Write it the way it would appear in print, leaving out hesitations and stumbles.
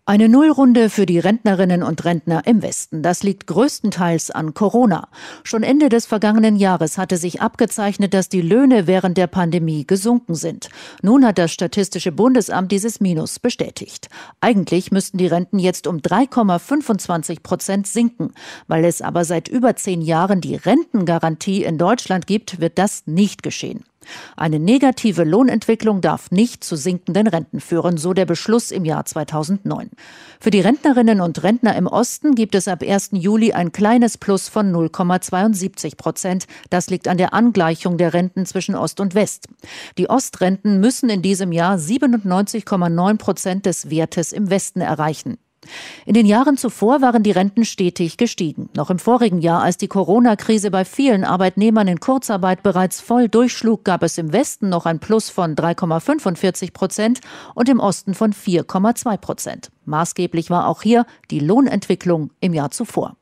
Eine Nullrunde für die Rentnerinnen und Rentner im Westen. Das liegt größtenteils an Corona. Schon Ende des vergangenen Jahres hatte sich abgezeichnet, dass die Löhne während der Pandemie gesunken sind. Nun hat das Statistische Bundesamt dieses Minus bestätigt. Eigentlich müssten die Renten jetzt um 3,25% sinken. Weil es aber seit über 10 Jahren die Rentengarantie in Deutschland gibt, wird das nicht geschehen. Eine negative Lohnentwicklung darf nicht zu sinkenden Renten führen, so der Beschluss im Jahr 2009. Für die Rentnerinnen und Rentner im Osten gibt es ab 1. Juli ein kleines Plus von 0,72%. Das liegt an der Angleichung der Renten zwischen Ost und West. Die Ostrenten müssen in diesem Jahr 97,9% des Wertes im Westen erreichen. In den Jahren zuvor waren die Renten stetig gestiegen. Noch im vorigen Jahr, als die Corona-Krise bei vielen Arbeitnehmern in Kurzarbeit bereits voll durchschlug, gab es im Westen noch ein Plus von 3,45% und im Osten von 4,2%. Maßgeblich war auch hier die Lohnentwicklung im Jahr zuvor.